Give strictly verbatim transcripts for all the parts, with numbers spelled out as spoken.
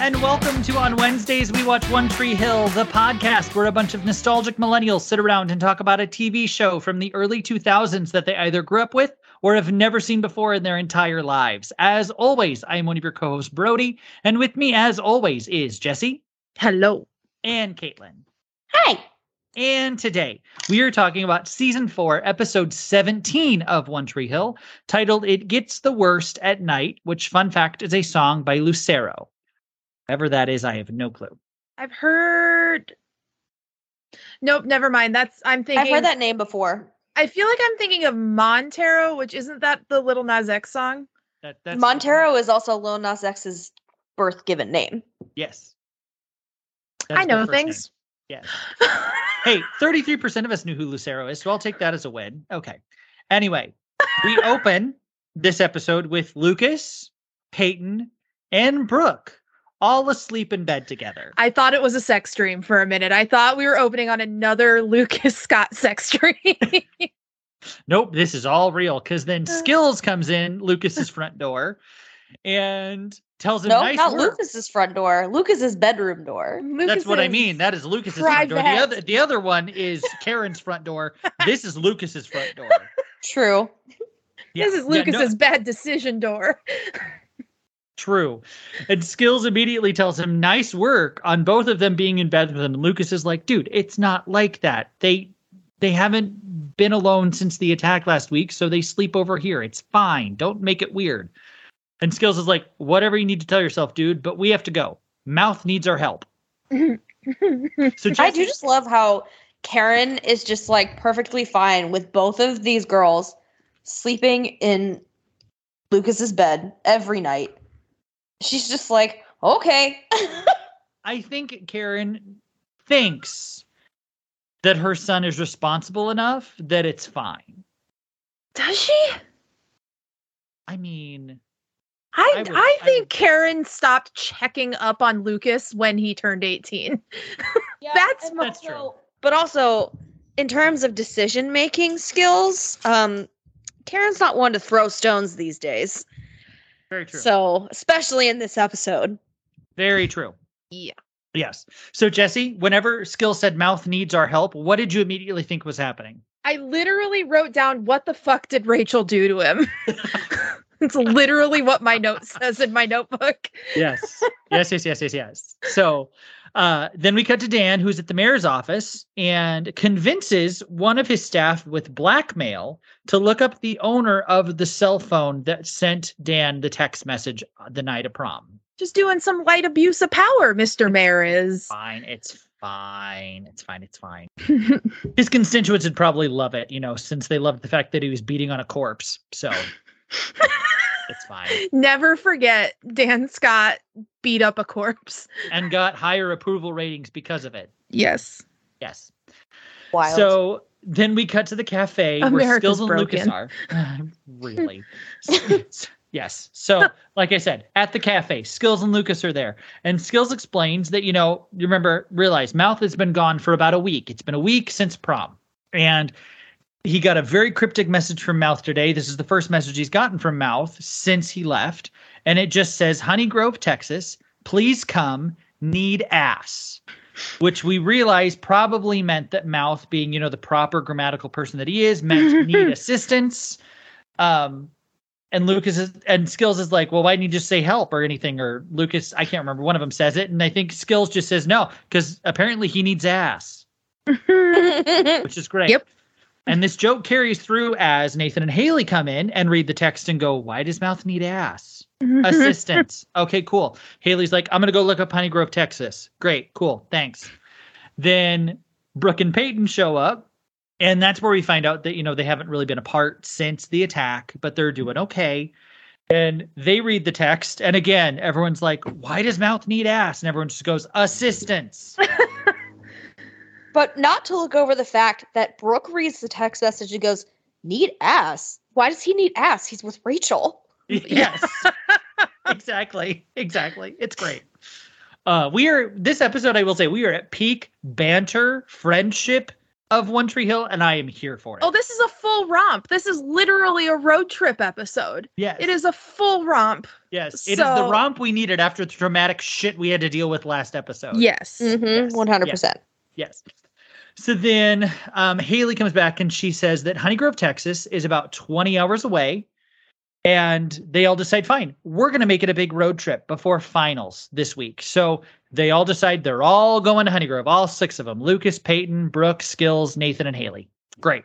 and welcome to On Wednesdays We Watch One Tree Hill, the podcast where a bunch of nostalgic millennials sit around and talk about a T V show from the early two thousands that they either grew up with or have never seen before in their entire lives. As always, I am one of your co-hosts, Brody, and with me, as always, is Jesse. Hello. And Caitlin. Hi. And today, we are talking about Season four, Episode seventeen of One Tree Hill, titled It Gets the Worst at Night, which, fun fact, is a song by Lucero. Whatever that is, I have no clue. I've heard... Nope, never mind. That's I'm thinking... I've heard that name before. I feel like I'm thinking of Montero, which isn't that the Lil Nas X song? That, that's Montero is also Lil Nas X's birth given name. Yes. That I is know the first things. name. Yes. Hey, thirty-three percent of us knew who Lucero is, so I'll take that as a win. Okay. Anyway, we open this episode with Lucas, Peyton, and Brooke all asleep in bed together. I thought it was a sex dream for a minute. I thought we were opening on another Lucas Scott sex dream. Nope, this is all real, because then Skills comes in Lucas's front door and tells him, no, nice not work. Lucas's front door. Lucas's bedroom door. That's what I mean. That is Lucas's front door. The private. other, the other one is Karen's front door. This is Lucas's front door. True. Yeah. This is Yeah, Lucas's no, bad decision door. true. And Skills immediately tells him, nice work on both of them being in bed with him. And Lucas is like, dude, it's not like that. They they haven't been alone since the attack last week, so they sleep over here. It's fine. Don't make it weird. And Skills is like, whatever you need to tell yourself, dude, but we have to go. Mouth needs our help. So Jesse, I do just love how Karen is just like perfectly fine with both of these girls sleeping in Lucas's bed every night. She's just like, okay. I think Karen thinks that her son is responsible enough that it's fine. Does she? I mean, I I would- I I think would- Karen stopped checking up on Lucas when he turned eighteen. Yeah, That's and my- That's true. But also, in terms of decision making skills, um, Karen's not one to throw stones these days. very true. So, especially in this episode. Very true. Yeah. Yes. So Jesse, whenever Skills said mouth needs our help, what did you immediately think was happening? I literally wrote down, what the fuck did Rachel do to him? It's literally what my note says in my notebook. Yes. Yes, yes, yes, yes, yes. So uh, then we cut to Dan, who's at the mayor's office, and convinces one of his staff with blackmail to look up the owner of the cell phone that sent Dan the text message the night of prom. Just doing some light abuse of power, Mister Mayor is. Fine. It's fine. It's fine. It's fine. His constituents would probably love it, you know, since they loved the fact that he was beating on a corpse. So it's fine. Never forget Dan Scott beat up a corpse. And got higher approval ratings because of it. Yes. Yes. Wild. So then we cut to the cafe where America's Skills and broken. Lucas are. Really? Yes. So, like I said, at the cafe, Skills and Lucas are there. And Skills explains that, you know, you remember, realize Mouth has been gone for about a week. It's been a week since prom. And he got a very cryptic message from Mouth today. This is the first message he's gotten from Mouth since he left. And it just says, Honey Grove, Texas, please come, need ass. Which we realize probably meant that Mouth, being, you know, the proper grammatical person that he is, meant need assistance. Um, and Lucas is, and Skills is like, well, why didn't you just say help or anything? Or Lucas, I can't remember. One of them says it. And I think Skills just says no, because apparently he needs ass, which is great. Yep. And this joke carries through as Nathan and Haley come in and read the text and go, why does Mouth need ass? Assistance. Okay, cool. Haley's like, I'm going to go look up Honey Grove, Texas. Great. Cool. Thanks. Then Brooke and Peyton show up. And that's where we find out that, you know, they haven't really been apart since the attack, but they're doing okay. And they read the text. And again, everyone's like, why does Mouth need ass? And everyone just goes, assistance. But not to look over the fact that Brooke reads the text message and goes, need ass? Why does he need ass? He's with Rachel. Yes, exactly. Exactly. It's great. Uh, we are, this episode, I will say, we are at peak banter, friendship, of One Tree Hill, and I am here for it. Oh, this is a full romp. This is literally a road trip episode. Yes. It is a full romp. Yes. It is the So- romp we needed after the dramatic shit we had to deal with last episode. Yes. Mm-hmm. Yes. one hundred percent. Yes. So then um, Haley comes back and she says that Honeygrove, Texas is about twenty hours away. And they all decide, fine, we're going to make it a big road trip before finals this week. So they all decide they're all going to Honeygrove, all six of them. Lucas, Peyton, Brooke, Skills, Nathan, and Haley. Great.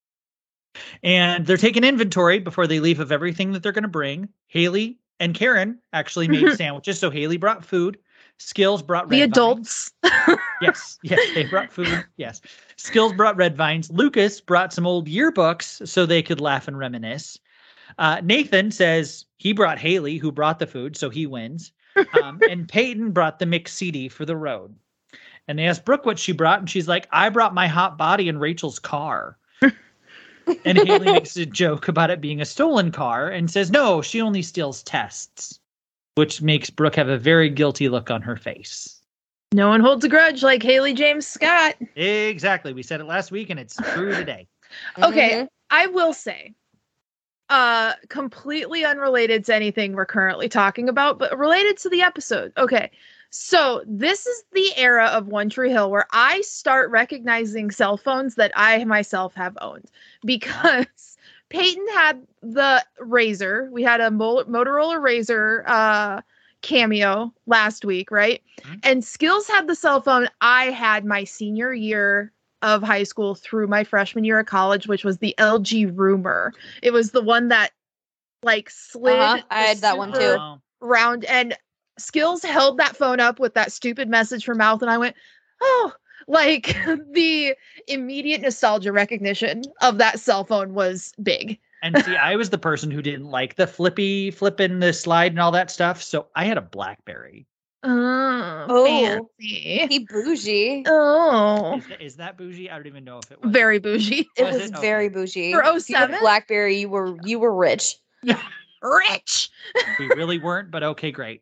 And they're taking inventory before they leave of everything that they're going to bring. Haley and Karen actually made sandwiches. So Haley brought food. Skills brought red The vines. adults. Yes, yes, they brought food. Yes. Skills brought red vines. Lucas brought some old yearbooks so they could laugh and reminisce. Uh, Nathan says he brought Haley, who brought the food, so he wins. Um, and Peyton brought the mixed C D for the road. And they asked Brooke what she brought, and she's like, I brought my hot body in Rachel's car. And Haley makes a joke about it being a stolen car and says, no, she only steals tests, which makes Brooke have a very guilty look on her face. No one holds a grudge like Haley James Scott. Exactly. We said it last week, and it's true today. Okay, Mhm. I will say, uh, completely unrelated to anything we're currently talking about, but related to the episode. Okay, so this is the era of One Tree Hill where I start recognizing cell phones that I myself have owned, because Peyton had the Razor. We had a Mo- Motorola Razor uh, cameo last week, right? Mhm. And Skills had the cell phone I had my senior year of high school through my freshman year of college, which was the L G Rumor. It was the one that like slid Uh-huh, I the had that one, super too. Oh, round, and Skills held that phone up with that stupid message from mouth, and I went, oh, like the immediate nostalgia recognition of that cell phone was big. and see, I was the person who didn't like the flippy, flipping the slide and all that stuff. So I had a BlackBerry. Oh, Oh. fancy. He bougie. Oh, Is that, is that bougie? I don't even know if it was. very bougie. It Was was it? very Okay. bougie. For If you had oh seven? BlackBerry, you were you were rich. Rich. We really weren't, but okay, great.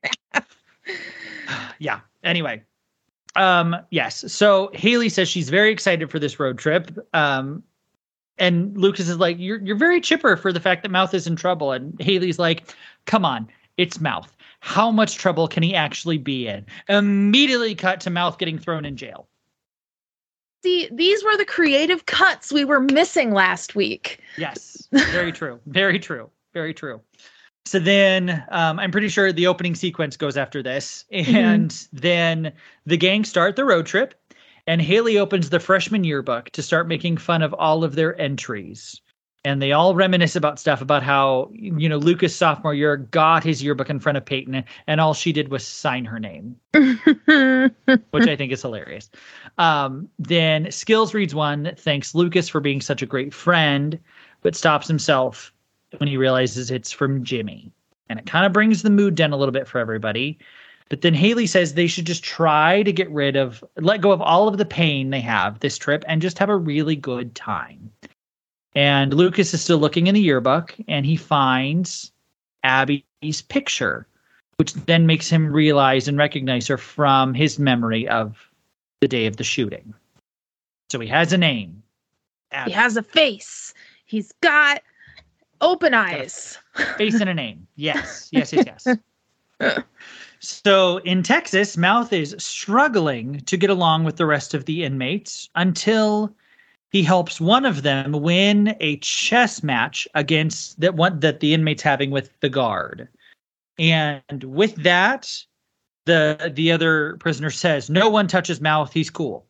Yeah. Anyway. Um, yes. So Haley says she's very excited for this road trip. Um, and Lucas is like, you're you're very chipper for the fact that Mouth is in trouble. And Haley's like, come on, it's Mouth. How much trouble can he actually be in? Immediately cut to Mouth getting thrown in jail. See, these were the creative cuts we were missing last week. Yes, very true. Very true. Very true. So then um, I'm pretty sure the opening sequence goes after this. And then the gang start the road trip. And Haley opens the freshman yearbook to start making fun of all of their entries. And they all reminisce about stuff about how, you know, Lucas sophomore year got his yearbook in front of Peyton and all she did was sign her name, which I think is hilarious. Um, then Skills reads one that thanks Lucas for being such a great friend, but stops himself when he realizes it's from Jimmy. And it kind of brings the mood down a little bit for everybody. But then Haley says they should just try to get rid of, let go of all of the pain they have this trip and just have a really good time. And Lucas is still looking in the yearbook and he finds Abby's picture, which then makes him realize and recognize her from his memory of the day of the shooting. So he has a name. Abby. He has a face. He's got open eyes. Face and a name. Yes. Yes, yes, yes. So in Texas, Mouth is struggling to get along with the rest of the inmates until he helps one of them win a chess match against that one that the inmate's having with the guard. And with that, the the other prisoner says, no one touches Mouth. He's cool.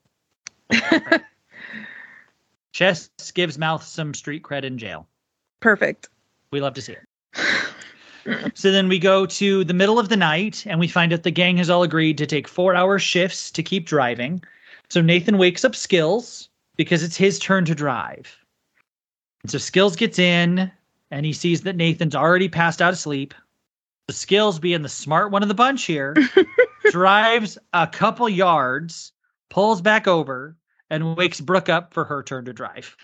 Chess gives Mouth some street cred in jail. Perfect. We love to see it. So then we go to the middle of the night and we find out the gang has all agreed to take four hour shifts to keep driving. So Nathan wakes up Skills because it's his turn to drive. And so Skills gets in and he sees that Nathan's already passed out of sleep. The Skills, being the smart one of the bunch here, drives a couple yards, pulls back over, and wakes Brooke up for her turn to drive.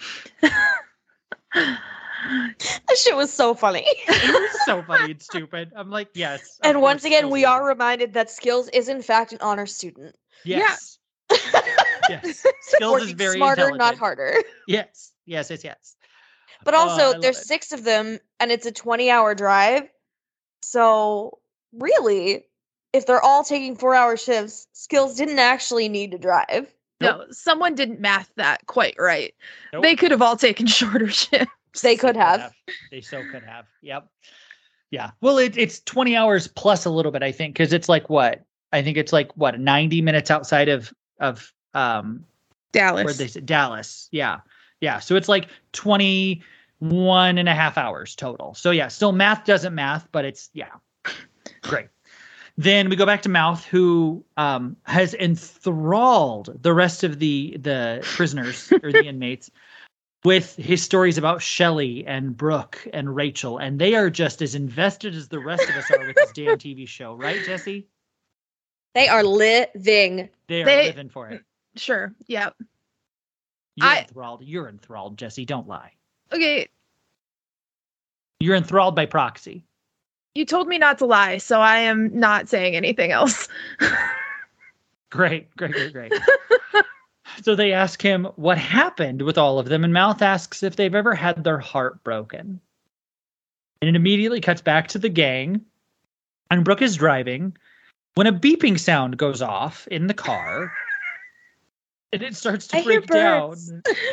That shit was so funny. It was so funny and stupid. I'm like, yes. of And once course again, Skills we won. are reminded that Skills is in fact an honor student. Yes. Yes. Skills is Working very smarter, not intelligent. harder. Yes. Yes, yes, yes. But Oh, I also, love there's it. six of them, and it's a twenty-hour drive. So, really, if they're all taking four-hour shifts, Skills didn't actually need to drive. No, someone didn't math that quite right. Nope. They could have all taken shorter shifts. They could have. They so could have. Yep. Yeah. Well, it, it's twenty hours plus a little bit, I think, because it's like what? I think it's like what, ninety minutes outside of of um Dallas. where they said Dallas. Yeah. Yeah. So it's like twenty-one and a half hours total. So yeah, still math doesn't math, but it's yeah. Great. Then we go back to Mouth, who um, has enthralled the rest of the the prisoners or the inmates with his stories about Shelley and Brooke and Rachel, and they are just as invested as the rest of us are with this damn T V show, right, Jesse? They are living. They are They- living for it. Sure. Yeah. You're I- enthralled. You're enthralled, Jesse. Don't lie. Okay. You're enthralled by proxy. You told me not to lie, so I am not saying anything else. Great, great, great, great. So they ask him what happened with all of them, and Mouth asks if they've ever had their heart broken. And it immediately cuts back to the gang, and Brooke is driving when a beeping sound goes off in the car, and it starts to I hear break down. birds.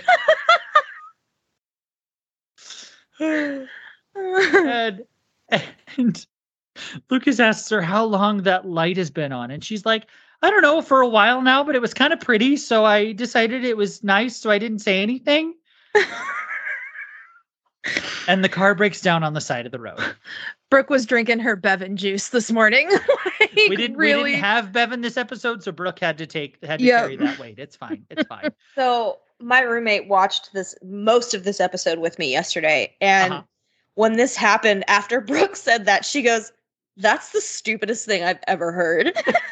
and, and Lucas asks her how long that light has been on, and she's like, I don't know, for a while now, but it was kind of pretty, so I decided it was nice, so I didn't say anything. And the car breaks down on the side of the road. Brooke was drinking her Bevan juice this morning. Like, We didn't really. we didn't have Bevan this episode, so Brooke had to take had to Yep. carry that weight. It's fine. It's fine. So my roommate watched this most of this episode with me yesterday, and Uh-huh. when this happened, after Brooke said that, she goes, "That's the stupidest thing I've ever heard."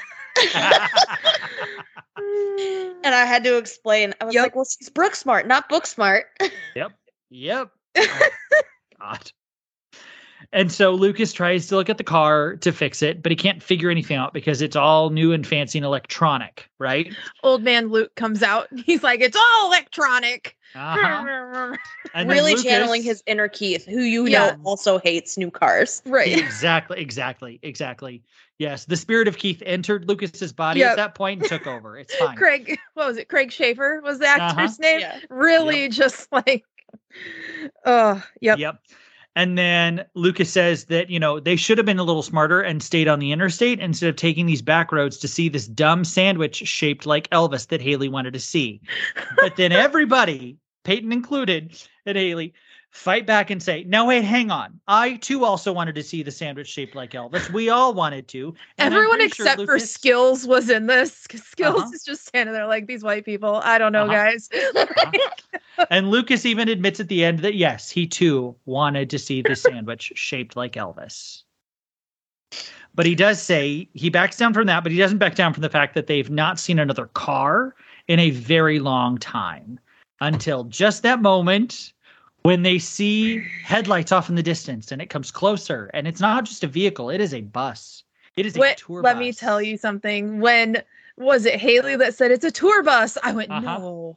And I had to explain. I was Yep. like, "Well, she's Brooke smart, not book smart." Yep. Yep. Oh, God. And so Lucas tries to look at the car to fix it, but he can't figure anything out because it's all new and fancy and electronic, right? Old man Luke comes out. He's like, it's all electronic. Uh-huh. And then Really Lucas- channeling his inner Keith, who you Yeah. know also hates new cars. Right. Exactly, exactly, exactly. Yes, the spirit of Keith entered Lucas's body Yep. at that point and took over. It's fine. Craig, what was it? Craig Schaefer was the actor's Uh-huh. name. Yeah. Really just like, oh, yep. Yep. And then Lucas says that, you know, they should have been a little smarter and stayed on the interstate instead of taking these back roads to see this dumb sandwich shaped like Elvis that Haley wanted to see. But then everybody, Peyton included, and Haley, fight back and say, no, wait, hang on. I too also wanted to see the sandwich shaped like Elvis. We all wanted to. And I'm Everyone pretty sure except for Lucas- Skills was in this. 'Cause Skills Uh-huh. is just standing there like these white people. I don't know, Uh-huh. guys. And Lucas even admits at the end that, yes, he too wanted to see the sandwich shaped like Elvis. But he does say he backs down from that, but he doesn't back down from the fact that they've not seen another car in a very long time until just that moment when they see headlights off in the distance and it comes closer. And it's not just a vehicle, it is a bus. It is a Wait, tour let bus. me tell you something. When was it Haley that said it's a tour bus? I went, Uh-huh. no,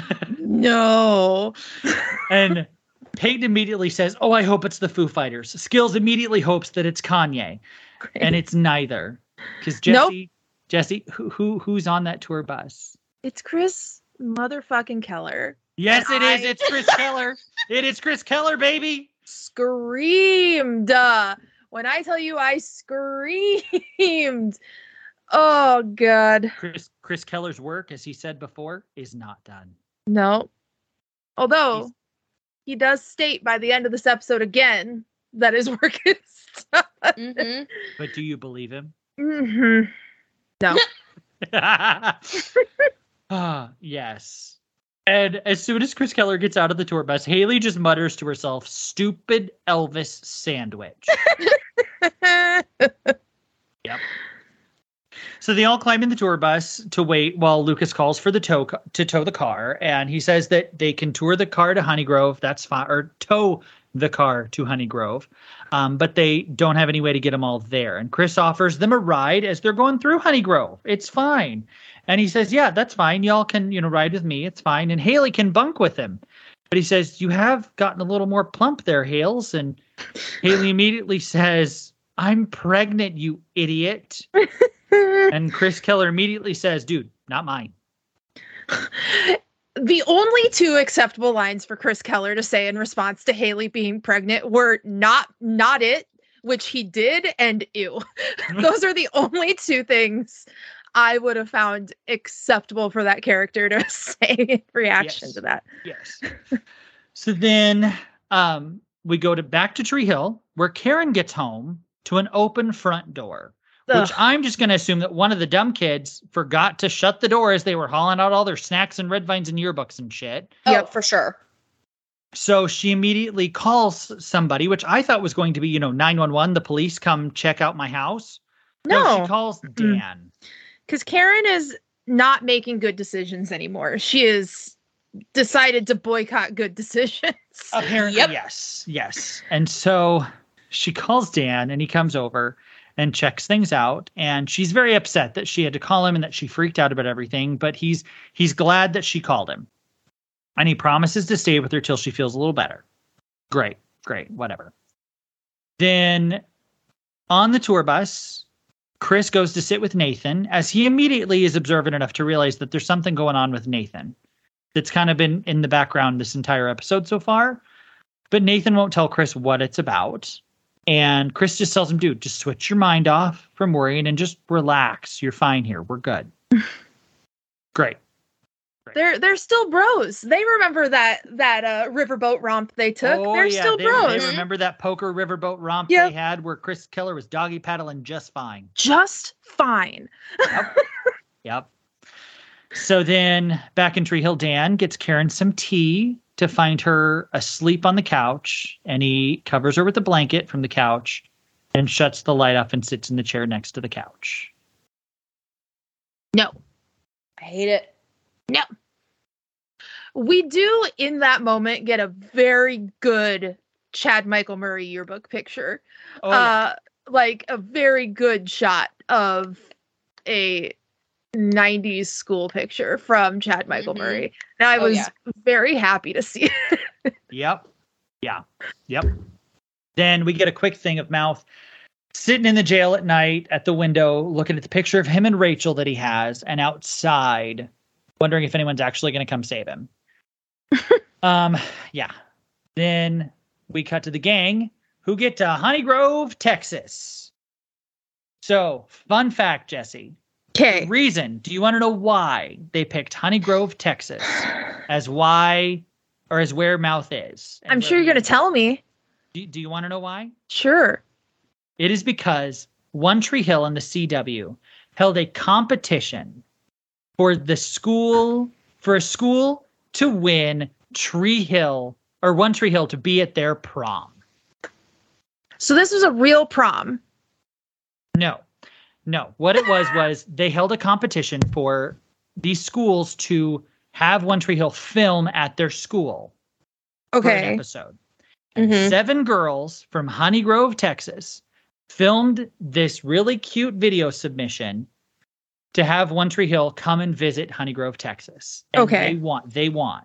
no. And Peyton immediately says, oh, I hope it's the Foo Fighters. Skills immediately hopes that it's Kanye. And it's neither. Because Nope. Jesse, Jesse, who, who who's on that tour bus? It's Chris motherfucking Keller. Yes, And it is. I- It's Chris Keller. It is Chris Keller, baby. Screamed. Uh, when I tell you I screamed. Oh, God. Chris Chris Keller's work, as he said before, is not done. No. Although He's- he does state by the end of this episode again that his work is done. Mm-hmm. But do you believe him? hmm No. Ah, yes. And as soon as Chris Keller gets out of the tour bus, Haley just mutters to herself, stupid Elvis sandwich. Yep. So they all climb in the tour bus to wait while Lucas calls for the tow to tow the car, and he says that they can tour the car to Honeygrove. That's fine, or tow the car to Honeygrove, um, but they don't have any way to get them all there. And Chris offers them a ride as they're going through Honeygrove. It's fine, And he says, yeah, that's fine. Y'all can, you know, ride with me. It's fine. And Haley can bunk with him. But he says, you have gotten a little more plump there, Hales. And Haley immediately says, I'm pregnant, you idiot. And Chris Keller immediately says, dude, not mine. The only two acceptable lines for Chris Keller to say in response to Haley being pregnant were not, not it, which he did, and ew. Those are the only two things I would have found acceptable for that character to say in reaction yes. to that. Yes. So then um, we go to back to Tree Hill, where Karen gets home to an open front door, Ugh. which I'm just going to assume that one of the dumb kids forgot to shut the door as they were hauling out all their snacks and red vines and yearbooks and shit. Oh, Yep. for sure. So she immediately calls somebody, which I thought was going to be, you know, nine one one, the police come check out my house. No. She calls Dan. Because Karen is not making good decisions anymore. She has decided to boycott good decisions. Apparently, Yep. yes. Yes. And so she calls Dan and he comes over and checks things out. And she's very upset that she had to call him and that she freaked out about everything. But he's he's glad that she called him. And he promises to stay with her till she feels a little better. Great. Great. Whatever. Then on the tour bus, Chris goes to sit with Nathan as he immediately is observant enough to realize that there's something going on with Nathan that's kind of been in the background this entire episode so far. But Nathan won't tell Chris what it's about. And Chris just tells him, dude, just switch your mind off from worrying and just relax. You're fine here. We're good. Great. They're they're still bros. They remember that that uh, riverboat romp they took. Oh, they're yeah, still they, bros. They remember that poker riverboat romp Yep. they had where Chris Keller was doggy paddling just fine. Just fine. Yep. Yep. So then back in Tree Hill, Dan gets Karen some tea to find her asleep on the couch, and he covers her with a blanket from the couch and shuts the light off and sits in the chair next to the couch. No. I hate it. No. We do in that moment get a very good Chad Michael Murray yearbook picture. Oh, yeah. uh like a very good shot of a nineties school picture from Chad Michael Mhm. Murray. And I Oh, was yeah. very happy to see it. Yep. Yeah. Yep. Then we get a quick thing of Mouth sitting in the jail at night at the window, looking at the picture of him and Rachel that he has, and outside, wondering if anyone's actually going to come save him. um, yeah. Then we cut to the gang who get to Honey Grove, Texas. So, fun fact, Jesse. Okay. Reason, do you want to know why they picked Honey Grove, Texas as why or as where Mouth is? And I'm where sure you're he going to is? tell me. Do, do you want to know why? Sure. It is because One Tree Hill and the C W held a competition for the school, for a school to win Tree Hill, or One Tree Hill to be at their prom. So this was a real prom. No, no. What it was, was they held a competition for these schools to have One Tree Hill film at their school for an Okay. episode. And Mhm. seven girls from Honey Grove, Texas, filmed this really cute video submission to have One Tree Hill come and visit Honey Grove, Texas. And Okay. They won. They won.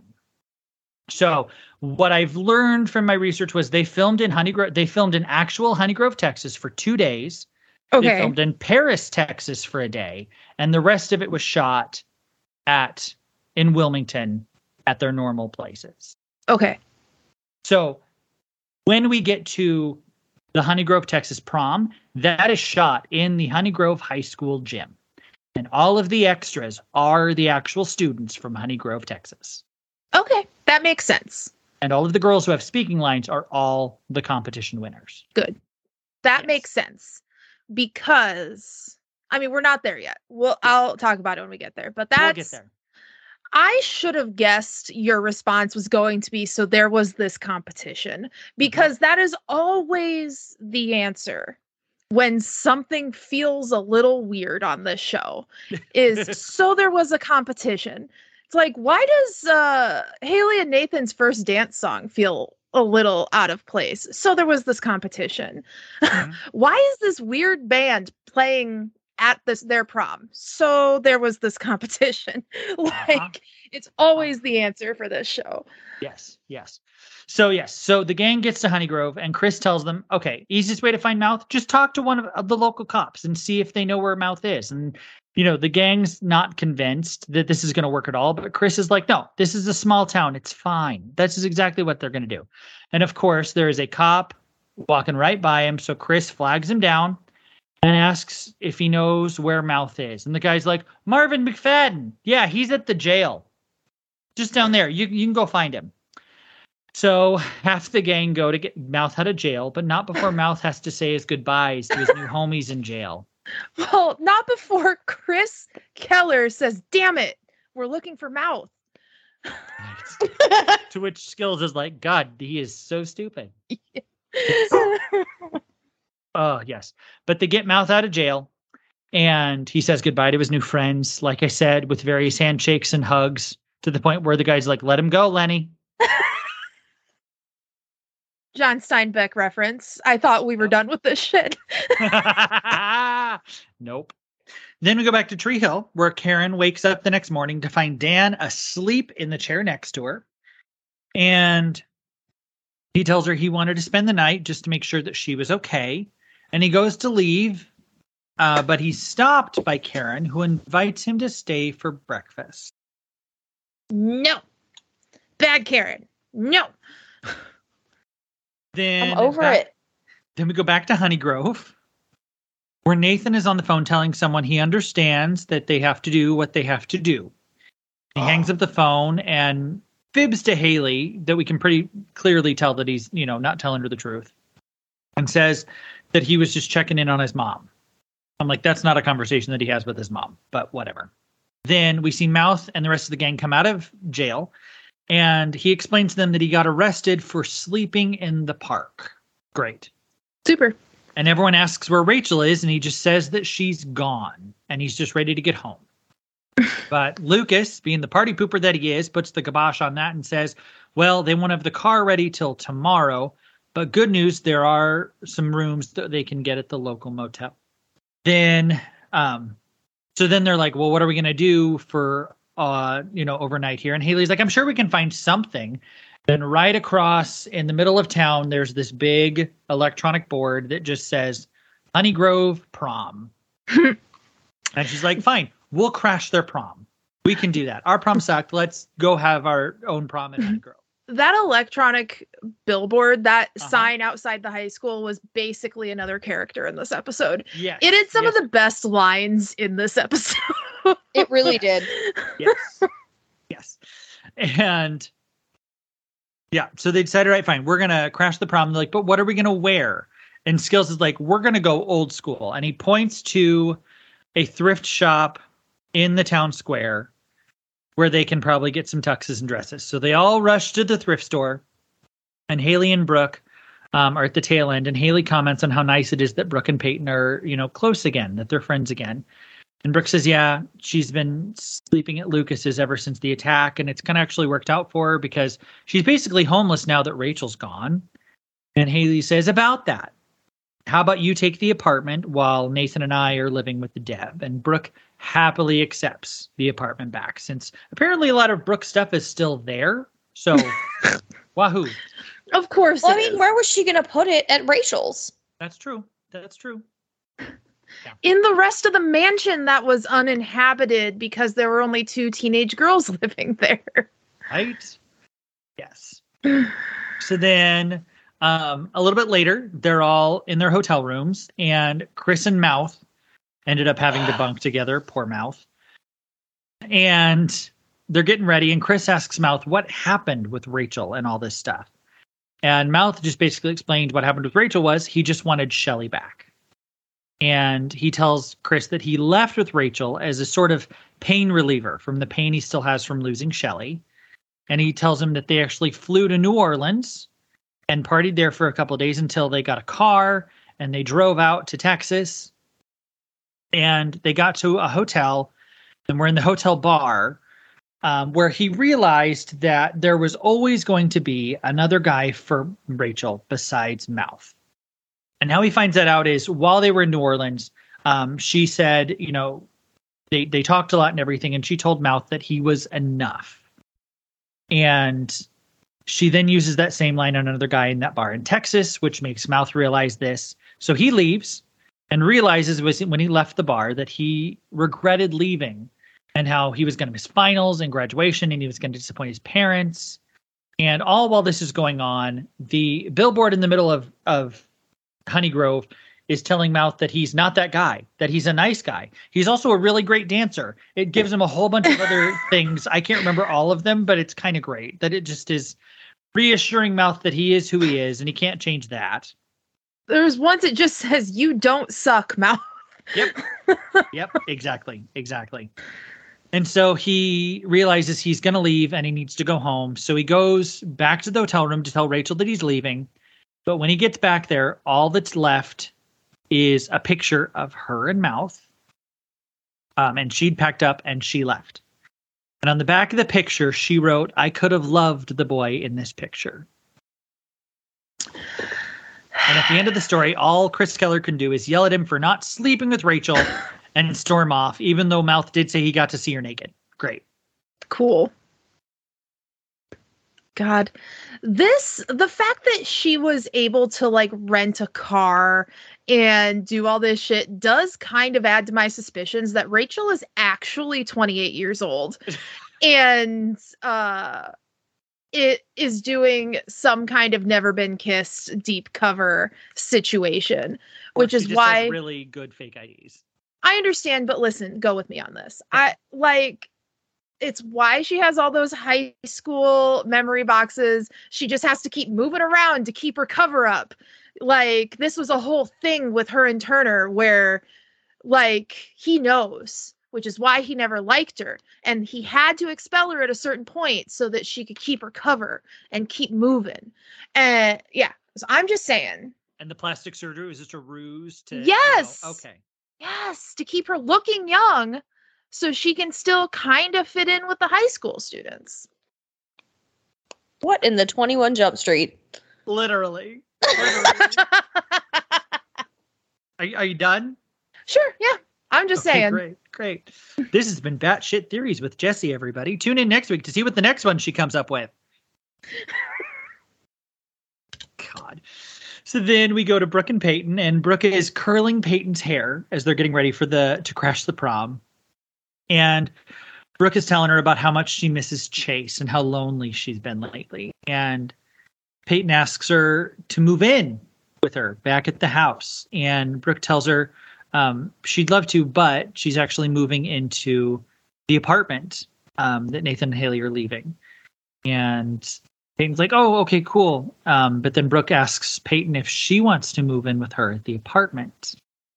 So what I've learned from my research was they filmed in Honey Grove. They filmed in actual Honey Grove, Texas for two days. They Okay. filmed in Paris, Texas for a day. And the rest of it was shot at in Wilmington at their normal places. Okay. So when we get to the Honey Grove, Texas prom, that is shot in the Honey Grove High School gym. And all of the extras are the actual students from Honey Grove, Texas. Okay. That makes sense. And all of the girls who have speaking lines are all the competition winners. Good. That Yes. makes sense. Because I mean, we're not there yet. Well, I'll talk about it when we get there. But that's We'll get there. I should have guessed your response was going to be so there was this competition, because that is always the answer when something feels a little weird on this show is so there was a competition. It's like, why does uh, Haley and Nathan's first dance song feel a little out of place? So there was this competition. Mhm. Why is this weird band playing at this their prom. So there was this competition. like Uh-huh. it's always the answer for this show. Yes, yes. So yes, so the gang gets to Honeygrove, and Chris tells them, okay, easiest way to find Mouth, just talk to one of, of the local cops and see if they know where Mouth is. And, you know, the gang's not convinced that this is going to work at all, but Chris is like, no, this is a small town. It's fine. That's exactly what they're going to do. And of course, there is a cop walking right by him, so Chris flags him down and asks if he knows where Mouth is. And the guy's like, Marvin McFadden. Yeah, he's at the jail. Just down there. You, you can go find him. So half the gang go to get Mouth out of jail, but not before Mouth has to say his goodbyes to his new homies in jail. Well, not before Chris Keller says, damn it, we're looking for Mouth. To which Skills is like, God, he is so stupid. Oh, yes. But they get Mouth out of jail, and he says goodbye to his new friends, like I said, with various handshakes and hugs, to the point where the guy's like, let him go, Lenny. John Steinbeck reference. I thought we were done with this shit. Nope. Then we go back to Tree Hill, where Karen wakes up the next morning to find Dan asleep in the chair next to her. And he tells her he wanted to spend the night just to make sure that she was okay. And he goes to leave, uh, but he's stopped by Karen, who invites him to stay for breakfast. No. Bad Karen. No. Then I'm over back, it. Then we go back to Honeygrove, where Nathan is on the phone telling someone he understands that they have to do what they have to do. He oh. hangs up the phone and fibs to Haley that we can pretty clearly tell that he's, you know, not telling her the truth, and says that he was just checking in on his mom. I'm like, that's not a conversation that he has with his mom, but whatever. Then we see Mouth and the rest of the gang come out of jail, and he explains to them that he got arrested for sleeping in the park. Great. Super. And everyone asks where Rachel is, and he just says that she's gone, and he's just ready to get home. But Lucas, being the party pooper that he is, puts the kibosh on that and says, well, they won't have the car ready till tomorrow, but good news, there are some rooms that they can get at the local motel. Then, um, so then they're like, well, what are we going to do for, uh, you know, overnight here? And Haley's like, I'm sure we can find something. Then right across in the middle of town, there's this big electronic board that just says Honeygrove Prom. And she's like, fine, we'll crash their prom. We can do that. Our prom sucked. Let's go have our own prom in Honeygrove. That electronic billboard, that Uh-huh. sign outside the high school, was basically another character in this episode. Yes. It had some yes, of the best lines in this episode. It really did. Yes. Yes. And yeah, so they decided, right, fine, we're going to crash the prom. They're like, but what are we going to wear? And Skills is like, we're going to go old school. And he points to a thrift shop in the town square where they can probably get some tuxes and dresses. So they all rush to the thrift store, and Haley and Brooke um, are at the tail end. And Haley comments on how nice it is that Brooke and Peyton are, you know, close again, that they're friends again. And Brooke says, yeah, she's been sleeping at Lucas's ever since the attack. And it's kind of actually worked out for her because she's basically homeless now that Rachel's gone. And Haley says, about that, how about you take the apartment while Nathan and I are living with the Deb? And Brooke happily accepts the apartment back, since apparently a lot of Brooke's stuff is still there. So, wahoo. Of course. Well, it I mean, is. where was she going to put it at Rachel's? That's true. That's true. In the rest of the mansion that was uninhabited because there were only two teenage girls living there. Right? Yes. So then um, a little bit later, they're all in their hotel rooms, and Chris and Mouth ended up having to bunk together. Poor Mouth. And they're getting ready, and Chris asks Mouth what happened with Rachel and all this stuff. And Mouth just basically explained what happened with Rachel was he just wanted Shelley back. And he tells Chris that he left with Rachel as a sort of pain reliever from the pain he still has from losing Shelley. And he tells him that they actually flew to New Orleans and partied there for a couple of days until they got a car and they drove out to Texas. And they got to a hotel, and we're in the hotel bar um, where he realized that there was always going to be another guy for Rachel besides Mouth. And how he finds that out is while they were in New Orleans, Um, she said, you know, they they talked a lot and everything, and she told Mouth that he was enough. And she then uses that same line on another guy in that bar in Texas, which makes Mouth realize this. So he leaves and realizes when he left the bar that he regretted leaving and how he was going to miss finals and graduation and he was going to disappoint his parents. And all while this is going on, the billboard in the middle of, of Honeygrove is telling Mouth that he's not that guy, that he's a nice guy. He's also a really great dancer. It gives him a whole bunch of other things. I can't remember all of them, but it's kind of great that it just is reassuring Mouth that he is who he is and he can't change that. There's once it just says, "You don't suck, Mouth." Yep. Yep. Exactly. Exactly. And so he realizes he's going to leave and he needs to go home. So he goes back to the hotel room to tell Rachel that he's leaving. But when he gets back there, all that's left is a picture of her and Mouth. Um, and she'd packed up and she left. And on the back of the picture, she wrote, "I could have loved the boy in this picture." And at the end of the story, all Chris Keller can do is yell at him for not sleeping with Rachel and storm off, even though Mouth did say he got to see her naked. Great. Cool. God, this, the fact that she was able to like rent a car and do all this shit does kind of add to my suspicions that Rachel is actually twenty-eight years old and uh, it is doing some kind of Never Been Kissed deep cover situation, Or which she is just why has really good fake I Ds. I understand, but listen, go with me on this. I like, it's why she has all those high school memory boxes. She just has to keep moving around to keep her cover up. Like, this was a whole thing with her and Turner where, like, he knows, which is why he never liked her. And he had to expel her at a certain point so that she could keep her cover and keep moving. And yeah, so I'm just saying. And the plastic surgery was just a ruse to... Yes. You know, okay. Yes, to keep her looking young so she can still kind of fit in with the high school students. What in the twenty-one Jump Street? Literally. Literally. are, are you done? Sure, yeah. I'm just Okay, saying. Great, great. This has been Batshit Theories with Jessie, everybody. Tune in next week to see what the next one she comes up with. God. So then we go to Brooke and Peyton, and Brooke is curling Peyton's hair as they're getting ready for the to crash the prom. And Brooke is telling her about how much she misses Chase and how lonely she's been lately. And Peyton asks her to move in with her back at the house. And Brooke tells her um, she'd love to, but she's actually moving into the apartment um, that Nathan and Haley are leaving. And Peyton's like, "Oh, okay, cool." Um, but then Brooke asks Peyton if she wants to move in with her at the apartment.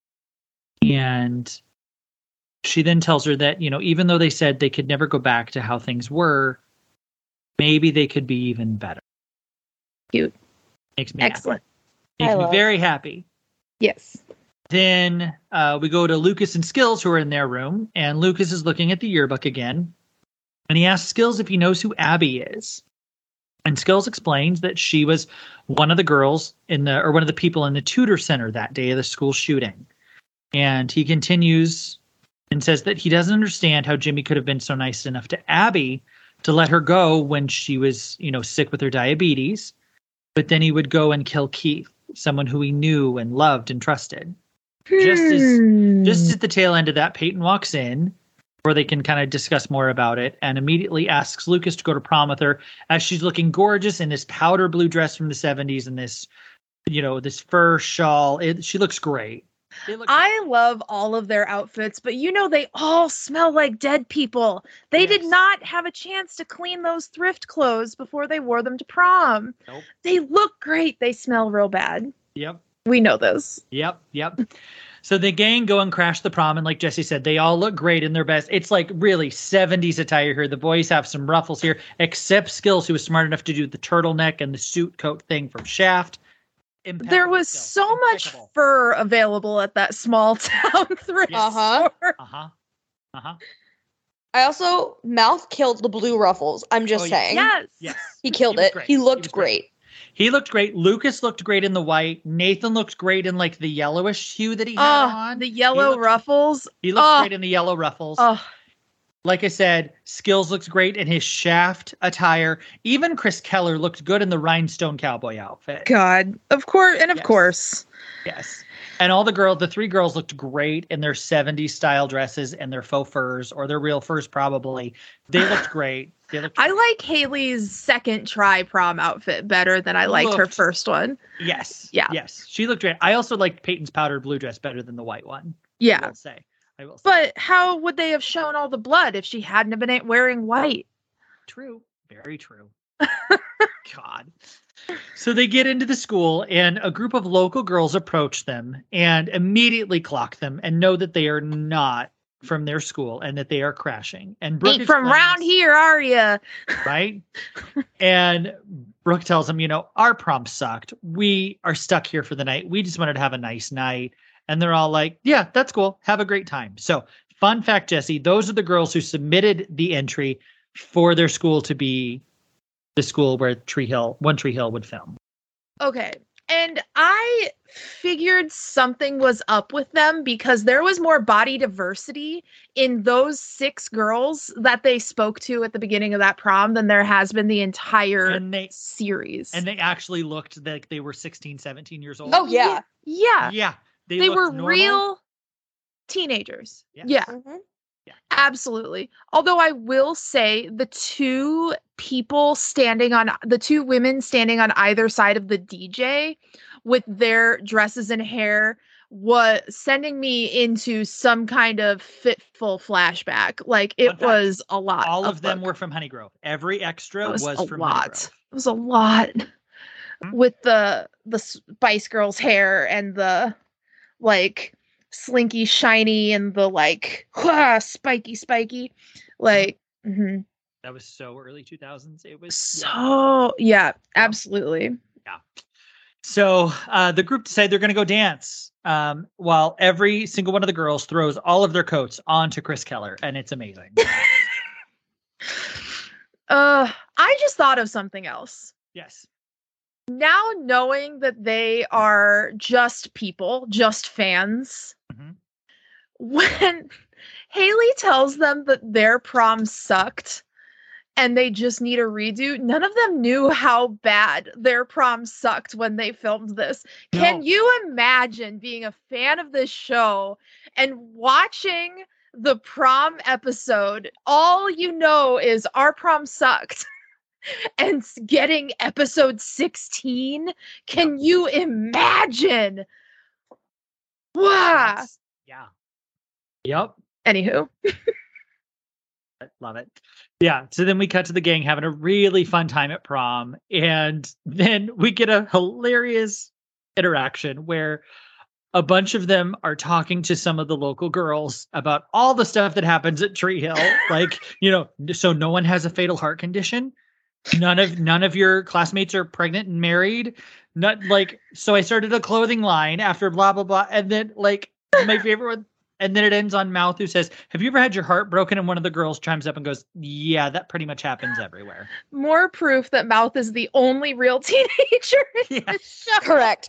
And she then tells her that, you know, even though they said they could never go back to how things were, maybe they could be even better. Cute. Makes me Excellent. happy. Makes I me love- very happy. Yes. Then uh, we go to Lucas and Skills, who are in their room, and Lucas is looking at the yearbook again. And he asks Skills if he knows who Abby is. And Skills explains that she was one of the girls in the, or one of the people in the Tudor Center that day of the school shooting. And he continues and says that he doesn't understand how Jimmy could have been so nice enough to Abby to let her go when she was, you know, sick with her diabetes. But then he would go and kill Keith, someone who he knew and loved and trusted. Just as, Hmm. just at the tail end of that, Peyton walks in, where they can kind of discuss more about it, and immediately asks Lucas to go to prom with her as she's looking gorgeous in this powder blue dress from the seventies and this, you know, this fur shawl. It, she looks great. It looks I love all of their outfits, but you know, they all smell like dead people. They did Yes. not have a chance to clean those thrift clothes before they wore them to prom. Nope. They look great. They smell real bad. Yep. We know this. Yep. Yep. So the gang go and crash the prom, and like Jesse said, they all look great in their best. It's like really seventies attire here. The boys have some ruffles here, except Skills, who was smart enough to do the turtleneck and the suit coat thing from Shaft. Impeccable There was Skills. so much Impeccable. fur available at that small town thrift Yes. Uh-huh. store. Uh-huh. Uh-huh. I also Mouth killed the blue ruffles. I'm just Oh, yeah. saying. Yes. Yes. He killed He was it. great. He He looked was great. great. He looked great. Lucas looked great in the white. Nathan looked great in like the yellowish hue that he had Oh, on. the He yellow looked- ruffles. He looked Oh. great in the yellow ruffles. Oh, Like I said, Skills looks great in his shaft attire. Even Chris Keller looked good in the rhinestone cowboy outfit. God. Of course. And of Yes. course. Yes. And all the girls, the three girls looked great in their seventies style dresses and their faux furs, or their real furs probably. They looked great. They looked I great. like Haley's second try prom outfit better than I liked her Looked- first one. Yes. Yeah. Yes. She looked great. I also liked Peyton's powdered blue dress better than the white one. I Yeah. will say. I will say. But how would they have shown all the blood if she hadn't have been wearing white? True. Very true. God. So they get into the school, and a group of local girls approach them and immediately clock them and know that they are not from their school and that they are crashing. And Brooke Ain't from explains- round here, are ya? right? And Brooke tells him, you know, our prom sucked. We are stuck here for the night. We just wanted to have a nice night. And they're all like, yeah, that's cool. Have a great time. So, fun fact, Jesse, those are the girls who submitted the entry for their school to be the school where Tree Hill, One Tree Hill would film. Okay. And I figured something was up with them because there was more body diversity in those six girls that they spoke to at the beginning of that prom than there has been the entire And they series. and they actually looked like they were sixteen, seventeen years old. Oh, yeah. yeah. yeah. They, They, looked were normal. real teenagers. Yeah. Yeah. Mhm. Absolutely. Although I will say the two people standing on the two women standing on either side of the D J with their dresses and hair was sending me into some kind of fitful flashback. Like it Fun fact, was a lot. All of them look. were from Honeygrove. Every extra It was, was, a from lot. Honeygrove. It was a lot Hmm? with the the Spice Girls hair and the like slinky shiny and the like wah, spiky spiky like mhm. That was so early two thousands. It was so yeah, absolutely. So uh, the group decide they're going to go dance um, while every single one of the girls throws all of their coats onto Chris Keller, and it's amazing. uh I just thought of something else. Yes. Now knowing that they are just people, just fans, Mhm. when Haley tells them that their prom sucked and they just need a redo, none of them knew how bad their prom sucked when they filmed this. Can No. you imagine being a fan of this show and watching the prom episode? All you know is our prom sucked. And s- getting episode sixteen, can you imagine? Wow. That's- yeah. Yep. Anywho, I love it. Yeah. So then we cut to the gang having a really fun time at prom. And then we get a hilarious interaction where a bunch of them are talking to some of the local girls about all the stuff that happens at Tree Hill. Like, you know, so no one has a fatal heart condition. None of none of your classmates are pregnant and married. Not like so I started a clothing line after blah blah blah. And then like my favorite one. And then it ends on Mouth, who says, have you ever had your heart broken? And one of the girls chimes up and goes, yeah, that pretty much happens everywhere. more proof that Mouth is the only real teenager in Yeah. this show. Correct.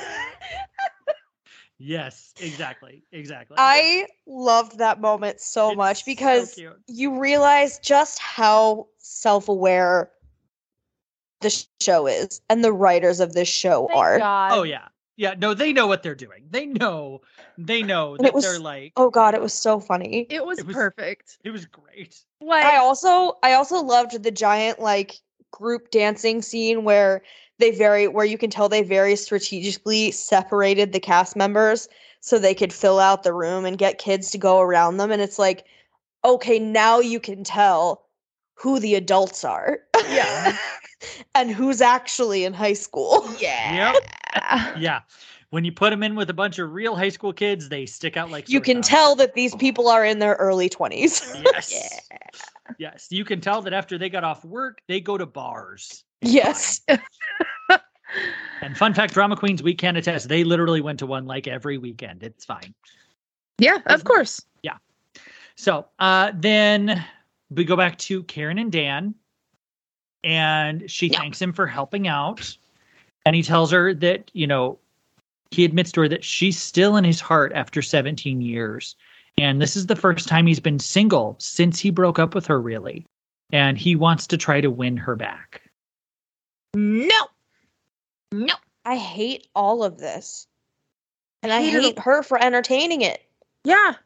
Yes, exactly. Exactly. I loved that moment so It's much so because cute. you realize just how self-aware the sh- show is and the writers of this show Thank are. God. Oh yeah. Yeah, no, they know what they're doing. They know they know And that it was- they're like Oh god, it was so funny. It was, It was- perfect. it was great. Like I also I also loved the giant like group dancing scene where they very where you can tell they very strategically separated the cast members so they could fill out the room and get kids to go around them, and it's like, okay, now you can tell who the adults are. Yeah. And who's actually in high school. yeah. Yep. Yeah. When you put them in with a bunch of real high school kids, they stick out like You sore can thumbs. tell that these people are in their early twenties. Yes. Yes. You can tell that after they got off work, they go to bars. It's Yes. fine. And fun fact, Drama Queens, we can attest. They literally went to one like every weekend. It's fine. Yeah, of course. So uh, then we go back to Karen and Dan, and she Yeah. thanks him for helping out. And he tells her that, you know, he admits to her that she's still in his heart after seventeen years. And this is the first time he's been single since he broke up with her, really. And he wants to try to win her back. No. No. I hate all of this. And I Hate her- hate her for entertaining it. Yeah.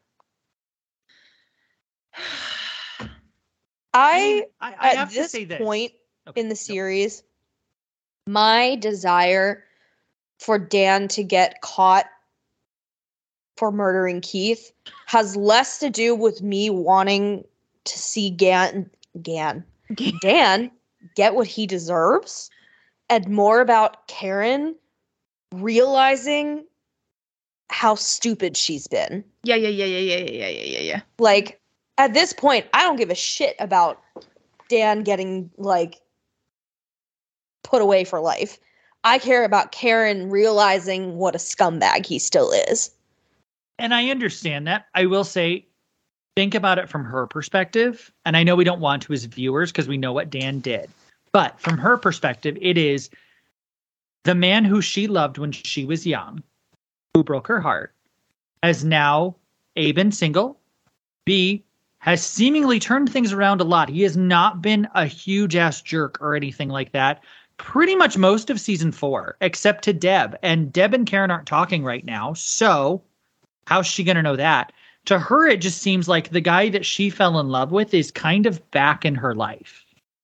I, I, I at have this to say this. point Okay, in the go. series, my desire for Dan to get caught for murdering Keith has less to do with me wanting to see Gan, Gan, Dan get what he deserves, and more about Karen realizing how stupid she's been. Yeah, yeah, yeah, yeah, yeah, yeah, yeah, yeah, yeah. Like, at this point, I don't give a shit about Dan getting, like, put away for life. I care about Karen realizing what a scumbag he still is. And I understand that. I will say, think about it from her perspective. And I know we don't want to as viewers because we know what Dan did. But from her perspective, it is the man who she loved when she was young, who broke her heart, has now A, been single, B, has seemingly turned things around a lot. He has not been a huge ass jerk or anything like that. Pretty much most of season four, except to Deb. And Deb and Karen aren't talking right now. So how's she going to know that? To her, it just seems like the guy that she fell in love with is kind of back in her life.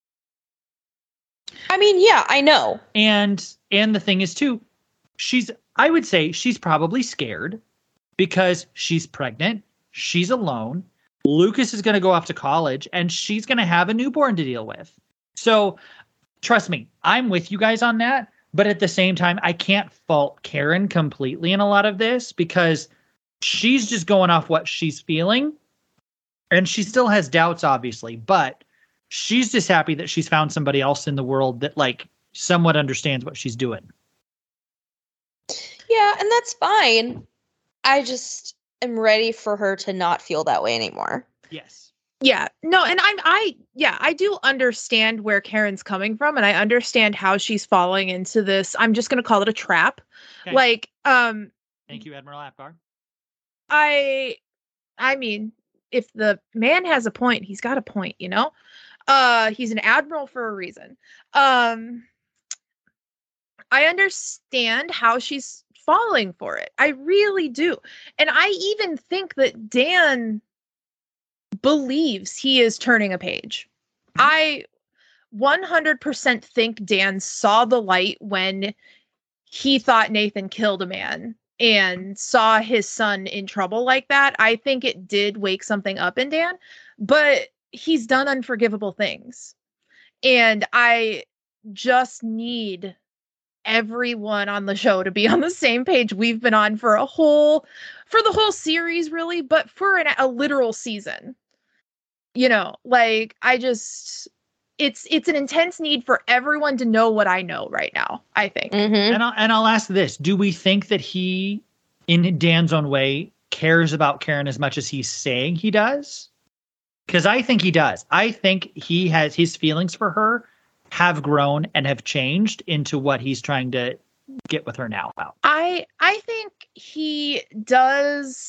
I mean, yeah, I know. And and the thing is too, she's I would say she's probably scared because she's pregnant, she's alone. Lucas is going to go off to college and she's going to have a newborn to deal with. So trust me, I'm with you guys on that. But at the same time, I can't fault Karen completely in a lot of this because she's just going off what she's feeling. And she still has doubts, obviously, but she's just happy that she's found somebody else in the world that like somewhat understands what she's doing. Yeah, and that's fine. I just am ready for her to not feel that way anymore. Yes. Yeah. No, and I'm I yeah, I do understand where Karen's coming from and I understand how she's falling into this. I'm just going to call it a trap. Okay. Like um Thank you, Admiral Apgar. I I mean, if the man has a point, he's got a point, you know? Uh he's an admiral for a reason. Um I understand how she's falling for it. I really do. And I even think that Dan believes he is turning a page. I one hundred percent think Dan saw the light when he thought Nathan killed a man and saw his son in trouble like that. I think it did wake something up in Dan, but he's done unforgivable things. And I just need everyone on the show to be on the same page we've been on for a whole, for the whole series, really, but for an, a literal season. You know, like, I just, it's it's an intense need for everyone to know what I know right now, I think. Mm-hmm. And I'll, and I'll ask this. Do we think that he, in Dan's own way, cares about Karen as much as he's saying he does? Because I think he does. I think he has his feelings for her have grown and have changed into what he's trying to get with her now. I I think he does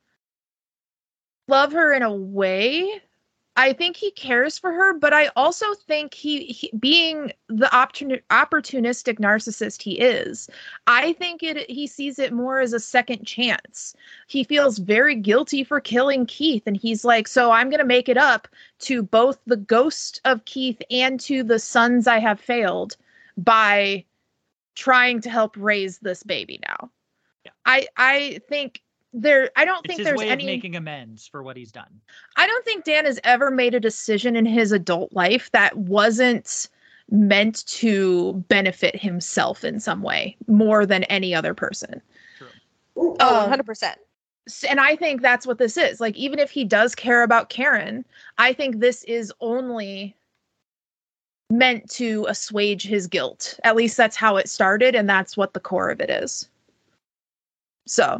love her in a way. I think he cares for her, but I also think he, he being the opportun, opportunistic narcissist he is, I think it he sees it more as a second chance. He feels very guilty for killing Keith, and he's like, so I'm going to make it up to both the ghost of Keith and to the sons I have failed by trying to help raise this baby now. Yeah. I I think There, I don't It's think his there's way any of making amends for what he's done. I don't think Dan has ever made a decision in his adult life that wasn't meant to benefit himself in some way more than any other person. True. Oh, Um, one hundred percent. S- And I think that's what this is. Like, even if he does care about Karen, I think this is only meant to assuage his guilt. At least that's how it started, and that's what the core of it is. So.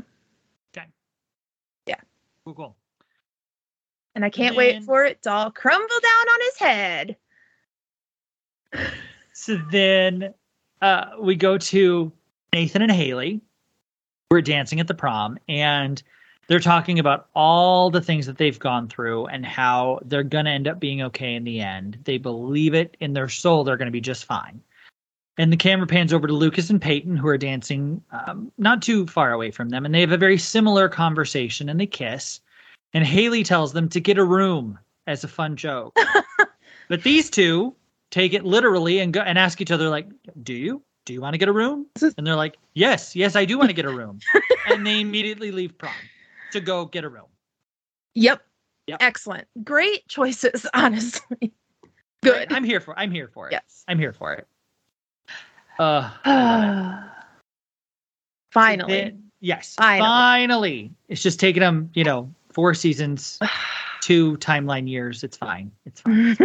Cool, cool. And I can't then- wait for it to all crumble down on his head. So then uh, we go to Nathan and Haley, who are dancing at the prom, and they're talking about all the things that they've gone through and how they're going to end up being okay in the end. They believe it in their soul. They're going to be just fine. And the camera pans over to Lucas and Peyton, who are dancing um, not too far away from them. And they have a very similar conversation, and they kiss. And Haley tells them to get a room as a fun joke. But these two take it literally and go and ask each other, like, do you? Do you want to get a room? And they're like, yes, yes, I do want to get a room. And they immediately leave prom to go get a room. Yep. Yep. Excellent. Great choices, honestly. Good. I'm here for I'm here for it. Yes. I'm here for it. Uh I love it. Finally. Then- yes. Finally. Finally. It's just taken them, you know, four seasons, two timeline years. It's fine. It's fine.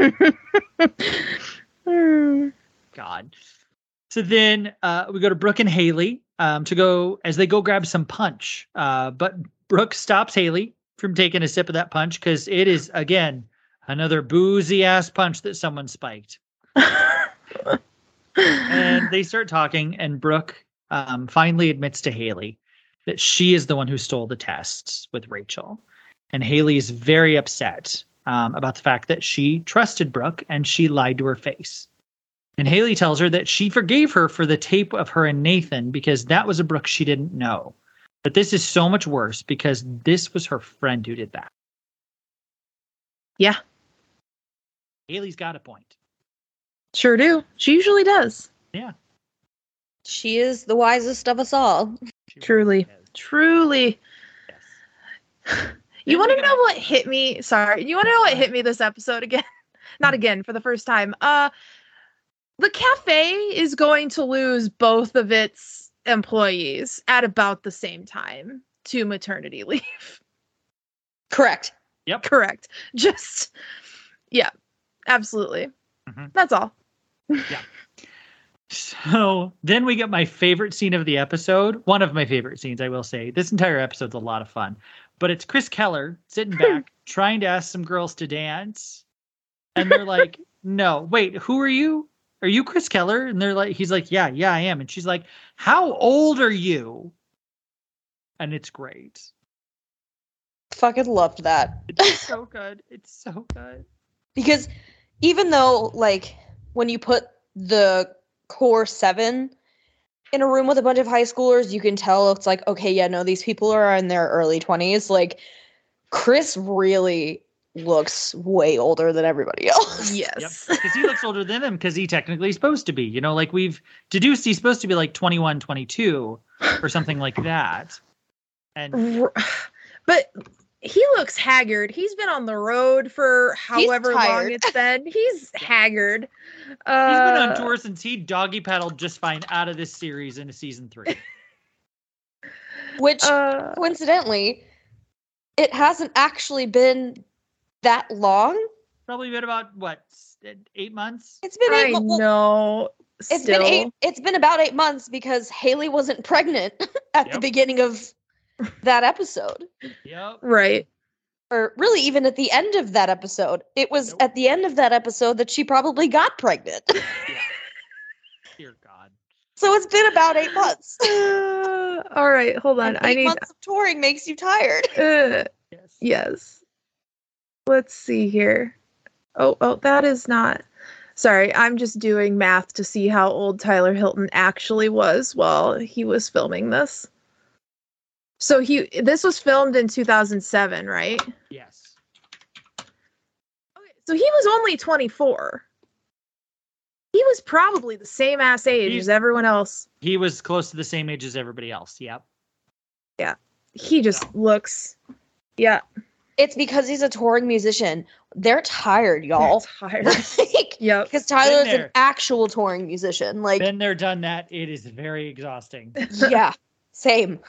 Hmm. God. So then uh, we go to Brooke and Haley um, to go as they go grab some punch. Uh, but Brooke stops Haley from taking a sip of that punch because it is, again, another boozy ass punch that someone spiked. And they start talking, and Brooke um, finally admits to Haley that she is the one who stole the tests with Rachel. And Haley is very upset um, about the fact that she trusted Brooke and she lied to her face. And Haley tells her that she forgave her for the tape of her and Nathan because that was a Brooke she didn't know. But this is so much worse because this was her friend who did that. Yeah. Haley's got a point. Sure do. She usually does. Yeah. She is the wisest of us all. She Truly. really is. Truly. Yes. You Then want we to got- know what hit me? Sorry. You want to know what hit me this episode again? Not again, for the first time. Uh, the cafe is going to lose both of its employees at about the same time to maternity leave. Correct. Yep. Correct. Just, yeah, absolutely. Mhm. That's all. So then we get my favorite scene of the episode. One of my favorite scenes, I will say. This entire episode's a lot of fun. But it's Chris Keller sitting back trying to ask some girls to dance. And they're like, no, wait, who are you? Are you Chris Keller? And they're like, he's like, yeah, yeah, I am. And she's like, how old are you? And it's great. Fucking loved that. It's so good. It's so good. Because even though, like, when you put the core seven in a room with a bunch of high schoolers, you can tell it's like, okay, yeah, no, these people are in their early twenties. Like, Chris really looks way older than everybody else. Yes. Yep. Because he looks older than him because he technically is supposed to be. You know, like we've deduced he's supposed to be like twenty-one, twenty-two or something like that. And R- But he looks haggard. He's been on the road for however long tired. it's been. He's haggard. he's Uh, been on tour since he doggy paddled just fine out of this series into season three. Which, Uh, coincidentally, it hasn't actually been that long. Probably been about what, eight months? It's been I eight. Well, know. it's Still. been eight. It's been about eight months because Haley wasn't pregnant at the Yep. beginning of that episode, Yep. Right. or really even at the end of that episode. It was Nope. at the end of that episode that she probably got pregnant. Dear God. So it's been about eight months. Uh, all right. Hold on. And I eight need. months of touring makes you tired. Uh, Yes. yes. Let's see here. Oh, oh, that is not. Sorry, I'm just doing math to see how old Tyler Hilton actually was while he was filming this. So he this was filmed in two thousand seven, right? Yes. Okay, so he was only twenty-four. He was probably the same ass age He's- as everyone else. He was close to the same age as everybody else. Yep. He just Yeah. looks, yeah, It's because he's a touring musician. They're tired, y'all. tired. Like, Yep. because Tyler's there. an actual touring musician. Like, Been there, done that. It is very exhausting. yeah, same.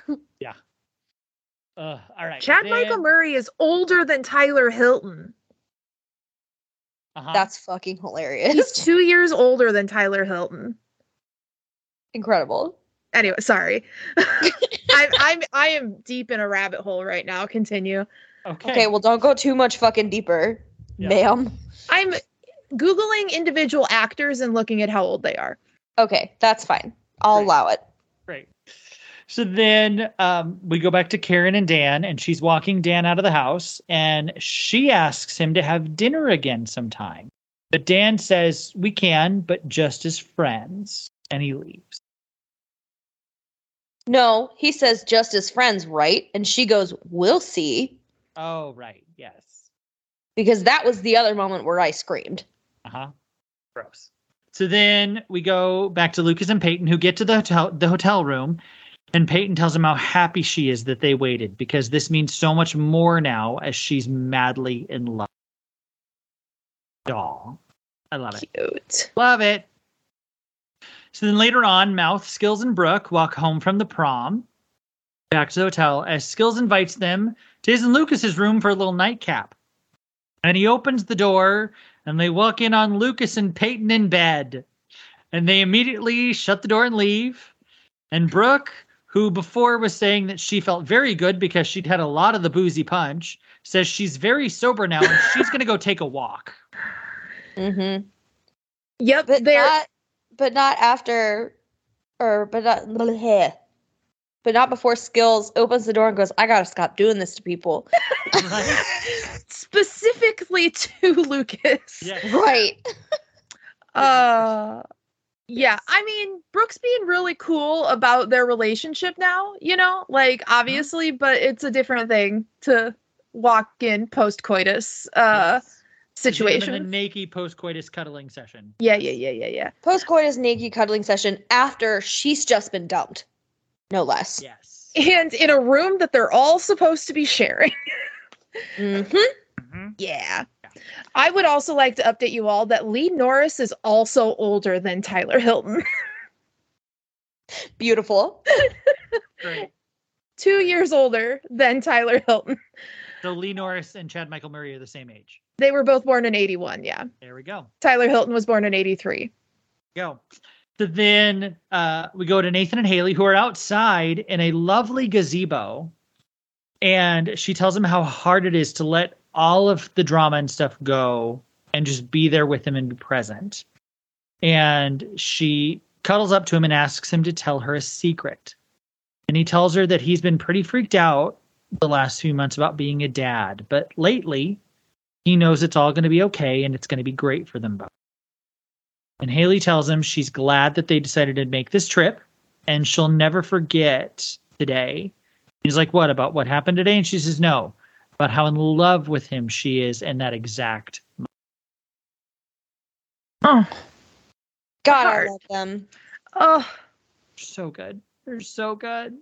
Uh, all right. Chad then- Michael Murray is older than Tyler Hilton. Uh-huh. That's fucking hilarious. He's two years older than Tyler Hilton. Incredible. Anyway, sorry. I'm I'm I am deep in a rabbit hole right now. Continue. okay. Okay, well, don't go too much fucking deeper, Yeah. ma'am. I'm Googling individual actors and looking at how old they are. Okay, that's fine. I'll Great. allow it. Great. So then um, we go back to Karen and Dan, and she's walking Dan out of the house, and she asks him to have dinner again sometime. But Dan says, we can, but just as friends. And he leaves. No, he says just as friends, right? And she goes, we'll see. Oh, right. Yes. Because that was the other moment where I screamed. Uh-huh. Gross. So then we go back to Lucas and Peyton, who get to the hotel, the hotel room. And Peyton tells him how happy she is that they waited, because this means so much more now as she's madly in love. Doll. I love it. Cute. Love it. So then later on, Mouth, Skills, and Brooke walk home from the prom back to the hotel as Skills invites them to his and Lucas's room for a little nightcap. And he opens the door and they walk in on Lucas and Peyton in bed. And they immediately shut the door and leave. And Brooke, who before was saying that she felt very good because she'd had a lot of the boozy punch, says she's very sober now and she's going to go take a walk. Mm-hmm. Yep, But they're not, but not after, or but not, bleh, but not before Skills opens the door and goes, I gotta stop doing this to people. Right? specifically to Lucas. Yeah. Right. Uh yeah, Yes. I mean, Brooke's being really cool about their relationship now, you know, like obviously, but it's a different thing to walk in post coitus uh Yes. situation. The naked post-coitus cuddling session. Yeah, yeah, yeah, yeah, yeah. Post-coitus naked cuddling session after she's just been dumped. No less. Yes. And in a room that they're all supposed to be sharing. Mm-hmm. Mm-hmm. Yeah. I would also like to update you all that Lee Norris is also older than Tyler Hilton. Beautiful. Great. Two years older than Tyler Hilton. So Lee Norris and Chad Michael Murray are the same age. They were both born in eighty-one, yeah. There we go. Tyler Hilton was born in eighty-three. Go. So then uh, we go to Nathan and Haley, who are outside in a lovely gazebo. And she tells him how hard it is to let all of the drama and stuff go and just be there with him and be present. And she cuddles up to him and asks him to tell her a secret. And he tells her that he's been pretty freaked out the last few months about being a dad. But lately, he knows it's all going to be okay and it's going to be great for them both. And Haley tells him she's glad that they decided to make this trip and she'll never forget today. He's like, what, about what happened today? And she says, no, about how in love with him she is in that exact moment. Oh, God, Hard. I love them. oh, So good. They're so good.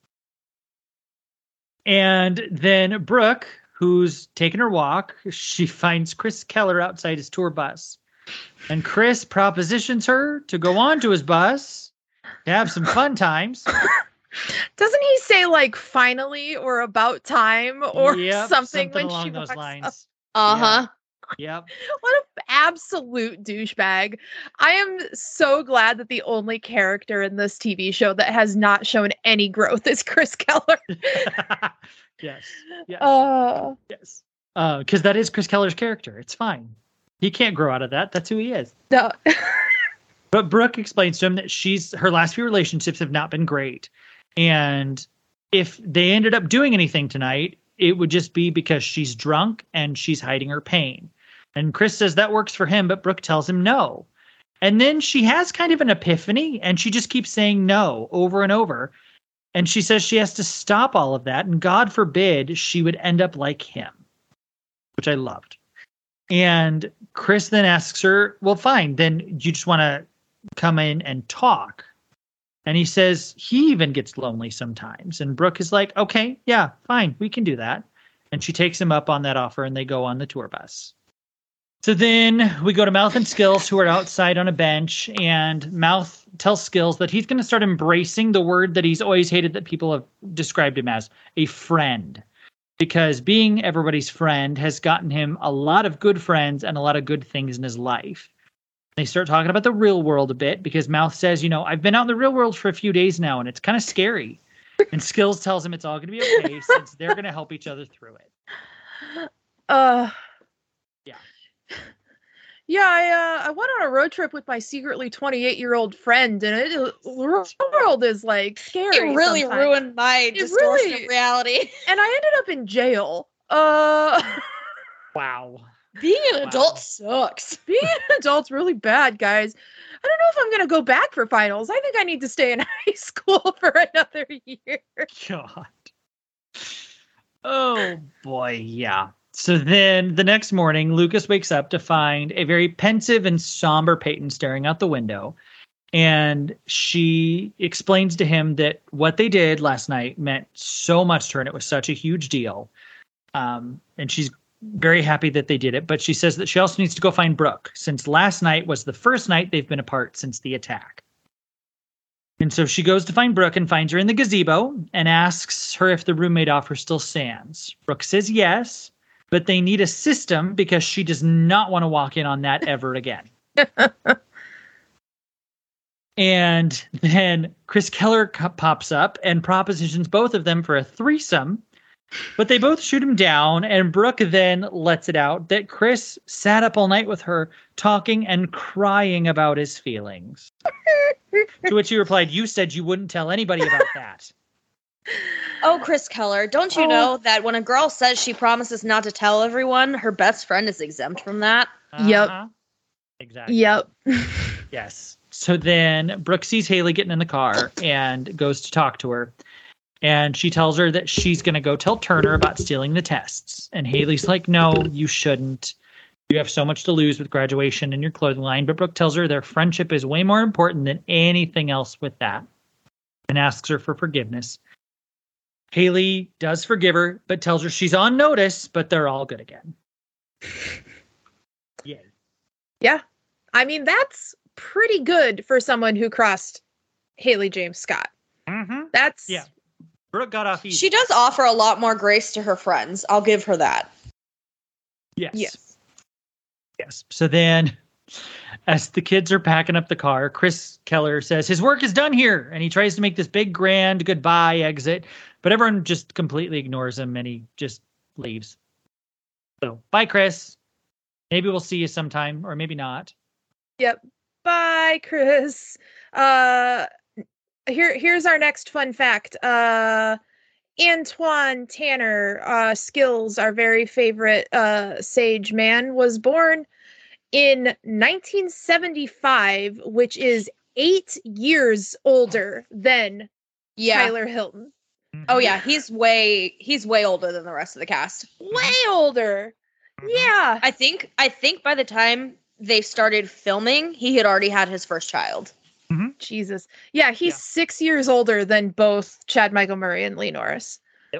And then Brooke, who's taking her walk, she finds Chris Keller outside his tour bus. And Chris propositions her to go on to his bus to have some fun times. doesn't he say like finally or about time or Yep, something, when along she those walks lines. up? Uh-huh. Yep. What an absolute douchebag. I am so glad that the only character in this T V show that has not shown any growth is Chris Keller. Yes. Yes. Uh, yes. Uh, because that is Chris Keller's character. It's fine. He can't grow out of that. That's who he is. no. But Brooke explains to him that she's her last few relationships have not been great. And if they ended up doing anything tonight, it would just be because she's drunk and she's hiding her pain. And Chris says that works for him, but Brooke tells him no. And then she has kind of an epiphany and she just keeps saying no over and over. And she says she has to stop all of that. And God forbid she would end up like him, which I loved. And Chris then asks her, well, fine, then you just want to come in and talk. And he says he even gets lonely sometimes. And Brooke is like, okay, yeah, fine, we can do that. And she takes him up on that offer and they go on the tour bus. So then we go to Mouth and Skills, who are outside on a bench. And Mouth tells Skills that he's going to start embracing the word that he's always hated that people have described him as, a friend. Because being everybody's friend has gotten him a lot of good friends and a lot of good things in his life. They start talking about the real world a bit because Mouth says, you know, I've been out in the real world for a few days now and it's kind of scary. And Skills tells him it's all going to be okay since they're going to help each other through it. Uh, Yeah. Yeah, I uh, I went on a road trip with my secretly twenty-eight year old friend, and it the world is like scary. It really sometimes. ruined my It distortion really- of reality. And I ended up in jail. Uh, Wow. Being an Wow. adult sucks. being an adult's really bad, guys. I don't know if I'm gonna go back for finals. I think I need to stay in high school for another year. God. Oh boy, yeah. So then the next morning, Lucas wakes up to find a very pensive and somber Peyton staring out the window. And she explains to him that what they did last night meant so much to her and it was such a huge deal. Um, and she's very happy that they did it. But she says that she also needs to go find Brooke, since last night was the first night they've been apart since the attack. And so she goes to find Brooke and finds her in the gazebo and asks her if the roommate offer still stands. Brooke says yes, but they need a system because she does not want to walk in on that ever again. And then Chris Keller co- pops up and propositions both of them for a threesome, but they both shoot him down, and Brooke then lets it out that Chris sat up all night with her, talking and crying about his feelings. To which he replied, "You said you wouldn't tell anybody about that." Oh, Chris Keller, don't you Oh. know that when a girl says she promises not to tell everyone, her best friend is exempt from that? Yep. Uh-huh. Exactly. Yep. Yes. So then Brooke sees Haley getting in the car and goes to talk to her. And she tells her that she's going to go tell Turner about stealing the tests. And Haley's like, "No, you shouldn't. You have so much to lose with graduation and your clothing line." But Brooke tells her their friendship is way more important than anything else with that and asks her for forgiveness. Haley does forgive her, but tells her she's on notice, but they're all good again. Yay. Yeah. I mean, that's pretty good for someone who crossed Haley James Scott. Mm-hmm. That's Yeah. Brooke got off easy. She does offer a lot more grace to her friends. I'll give her that. Yes. Yes. Yes. So then, as the kids are packing up the car, Chris Keller says his work is done here, and he tries to make this big grand goodbye exit, but everyone just completely ignores him, and he just leaves. So, bye, Chris. Maybe we'll see you sometime, or maybe not. Yep. Bye, Chris. Uh here here's our next fun fact. Uh Antoine Tanner, uh Skills, our very favorite uh sage man, was born in nineteen seventy-five, which is eight years older than Yeah. Tyler Hilton. Oh yeah, he's way he's way older than the rest of the cast. Way older. Mhm. Yeah. I think I think by the time they started filming, he had already had his first child. Jesus. Yeah, he's Yeah. six years older than both Chad Michael Murray and Lee Norris.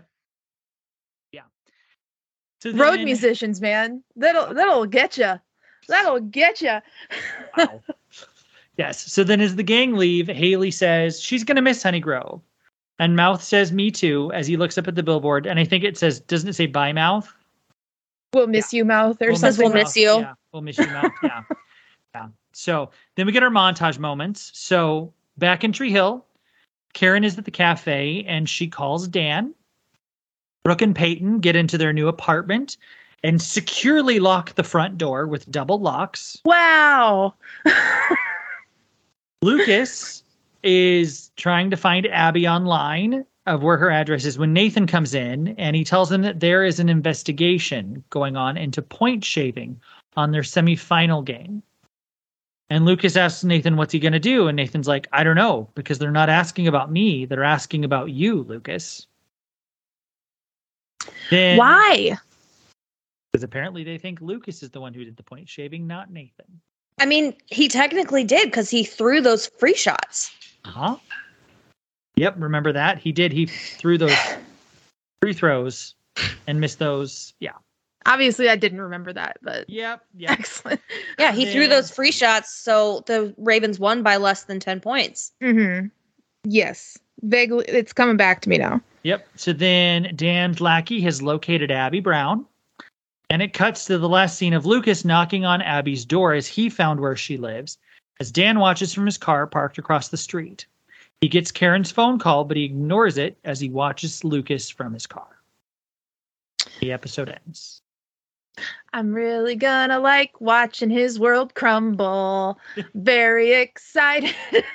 So Road then- musicians, man. That'll that'll get you. That'll get you. Wow. Yes. So then as the gang leave, Haley says she's going to miss Honeygrove. And Mouth says, "Me too," as he looks up at the billboard. And I think it says, doesn't it say bye, Mouth? We'll miss you, Mouth, or We'll says something. we'll Mouth. miss you. Yeah, we'll miss you, Mouth. Yeah. Yeah. So then we get our montage moments. So back in Tree Hill, Karen is at the cafe and she calls Dan. Brooke and Peyton get into their new apartment and securely lock the front door with double locks. Wow. Lucas is trying to find Abby online of where her address is when Nathan comes in and he tells him that there is an investigation going on into point shaving on their semifinal game. And Lucas asks Nathan, what's he going to do? And Nathan's like, I don't know, because they're not asking about me. They're asking about you, Lucas. Then, Why? because apparently they think Lucas is the one who did the point shaving, not Nathan. I mean, he technically did because he threw those free shots. Uh-huh. Yep, remember that? He did. He threw those free throws and missed those. Yeah. Obviously, I didn't remember that, but Yep. Yep. excellent. Yeah, he threw Yeah. those free shots, so the Ravens won by less than ten points. Mm-hmm. Yes. Vaguely, it's coming back to me now. Yep. So then Dan's lackey has located Abby Brown. And it cuts to the last scene of Lucas knocking on Abby's door as he found where she lives, as Dan watches from his car parked across the street. He gets Karen's phone call, but he ignores it as he watches Lucas from his car. The episode ends. I'm really gonna like watching his world crumble. Very excited.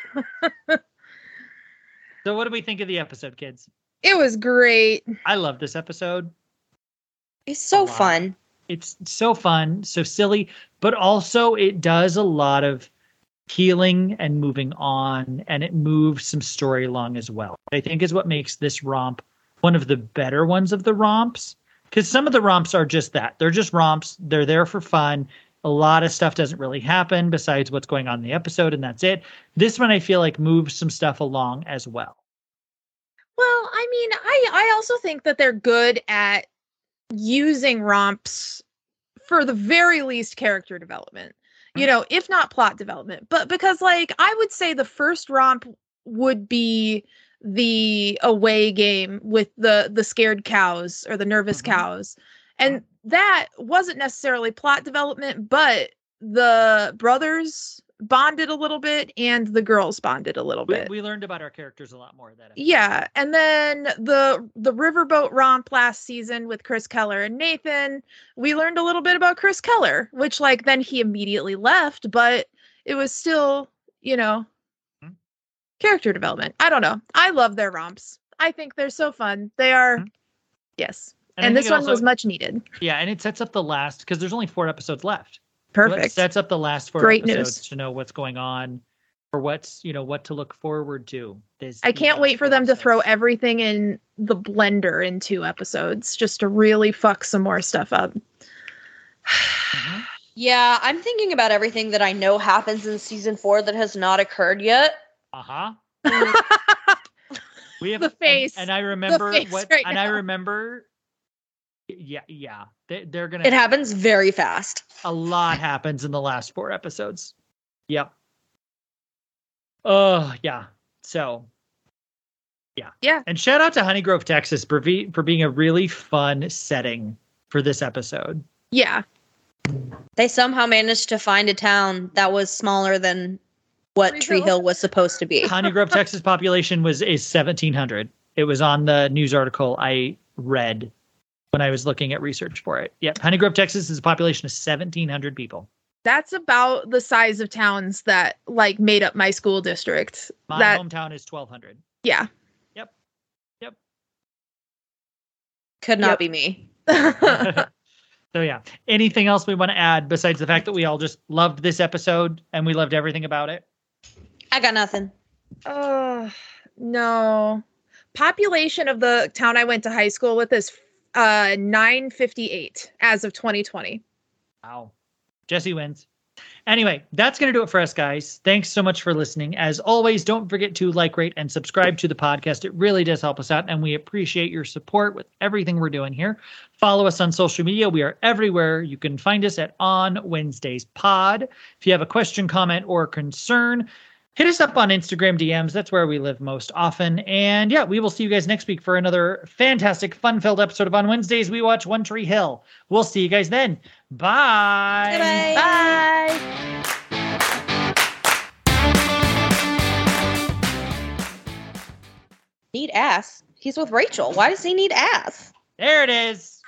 So what do we think of the episode, kids? It was great. I love this episode. It's so A lot. fun. It's so fun, so silly, but also it does a lot of healing and moving on, and it moves some story along as well. I think is what makes this romp one of the better ones of the romps, because some of the romps are just that. They're just romps. They're there for fun. A lot of stuff doesn't really happen besides what's going on in the episode, and that's it. This one I feel like moves some stuff along as well. Well, I mean, I I also think that they're good at using romps for the very least character development, you know, if not plot development. But because, like, I would say the first romp would be the away game with the the scared cows or the nervous Mhm. cows, and that wasn't necessarily plot development, but the brothers bonded a little bit and the girls bonded a little We, bit. we learned about our characters a lot more. That episode. Yeah, and then the the riverboat romp last season with Chris Keller and Nathan, we learned a little bit about Chris Keller, which, like, then he immediately left, but it was still, you know, Mhm. character development. I don't know. I love their romps. I think they're so fun. They are, Mhm. yes. And I And, think this it one also- was much needed. Yeah, and it sets up the last, because there's only four episodes left. What Perfect. sets up the last four Great episodes news. to know what's going on, or what's, you know, what to look forward to. This I these can't last wait for four them to throw episodes. everything in the blender in two episodes just to really fuck some more stuff up. Mhm. Yeah, I'm thinking about everything that I know happens in season four that has not occurred yet. Uh-huh. We have The face. and, and I remember face what right and I now. remember yeah, yeah. They, they're gonna It happens very fast. a lot happens in the last four episodes. Yep. Oh, yeah. So, yeah. Yeah. And shout out to Honeygrove, Texas for, be, for being a really fun setting for this episode. Yeah. They somehow managed to find a town that was smaller than what Tree Tree Hill. Hill was supposed to be. Honeygrove, Texas population was is seventeen hundred. It was on the news article I read when I was looking at research for it. Yep. Honeygrove, Texas is a population of seventeen hundred people. That's about the size of towns that, like, made up my school district. My that hometown is twelve hundred. yeah. Could not Yep. be me. So yeah, anything else we want to add besides the fact that we all just loved this episode and we loved everything about it? I got nothing. Oh, no. Population of the town I went to high school with is uh nine fifty-eight as of twenty twenty. Wow. Jesse wins. Anyway, that's going to do it for us, guys. Thanks so much for listening. As always, don't forget to like, rate, and subscribe to the podcast. It really does help us out, and we appreciate your support with everything we're doing here. Follow us on social media. We are everywhere. You can find us at On Wednesdays Pod. If you have a question, comment, or concern, hit us up on Instagram D Ms. That's where we live most often. And yeah, we will see you guys next week for another fantastic, fun-filled episode of On Wednesdays We Watch One Tree Hill. We'll see you guys then. Bye. Bye-bye. Bye. Need ass. He's with Rachel. Why does he need ass? There it is.